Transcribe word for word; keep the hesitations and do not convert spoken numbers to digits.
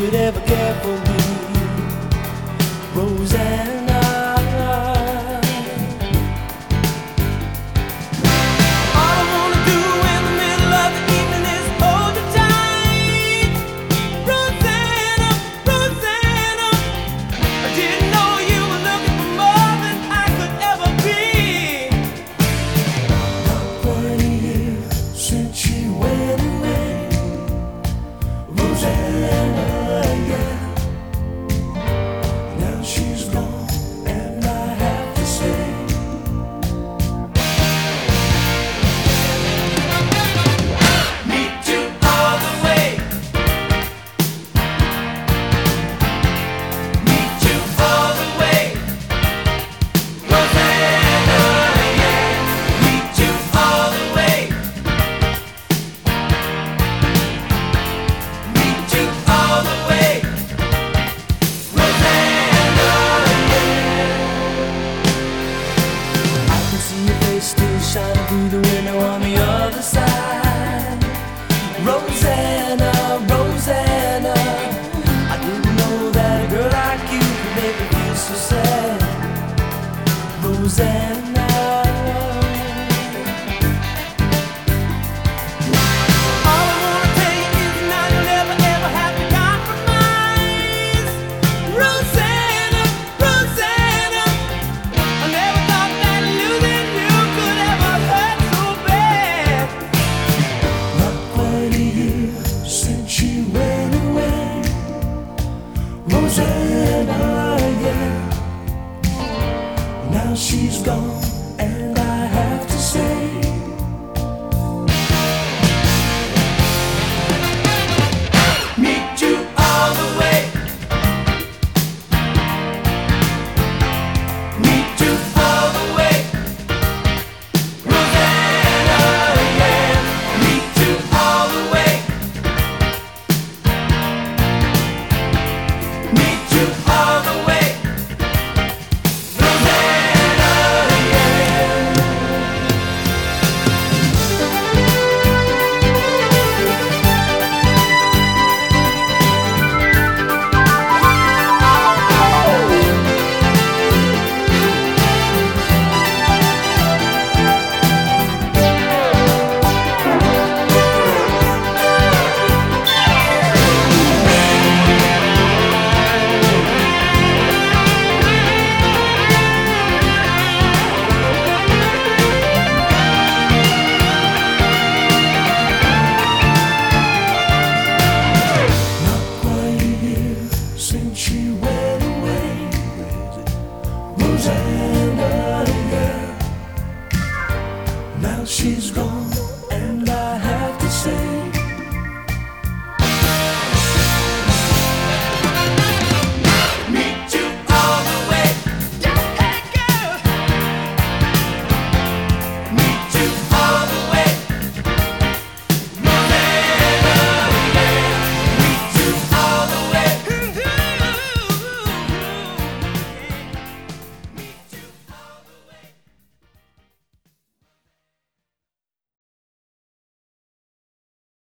could ever care for me, Rosanna. All I wanna do in the middle of the evening is hold you tight, Rosanna, Rosanna. I didn't know you were looking for more than I could ever be. Not quite a year since she went away, Rosanna, yeah. Now she's gone, and I have to say, meet you all the way, meet you all the way, Rosanna, yeah. Meet you all the way, meet you all the way, Rosanna, yeah. I can see your face still shining through the window on the other side, Rosanna, Rosanna. I didn't know that a girl like you could make me feel so sad, Rosanna. All I wanna tell you is now you'll never ever have to compromise, Rosanna, Rosanna. I never thought that losing you could ever hurt so bad. Not quite a year since she went away, Rosanna, yeah. Now she's gone, and I have to say, meet you all the way, meet you all the way, Rosanna, yeah. Meet you all the way, meet you all the way, Rosanna, yeah. Not quite a year since she went away, Rosanna, yeah. Now she's gone, and I have to say,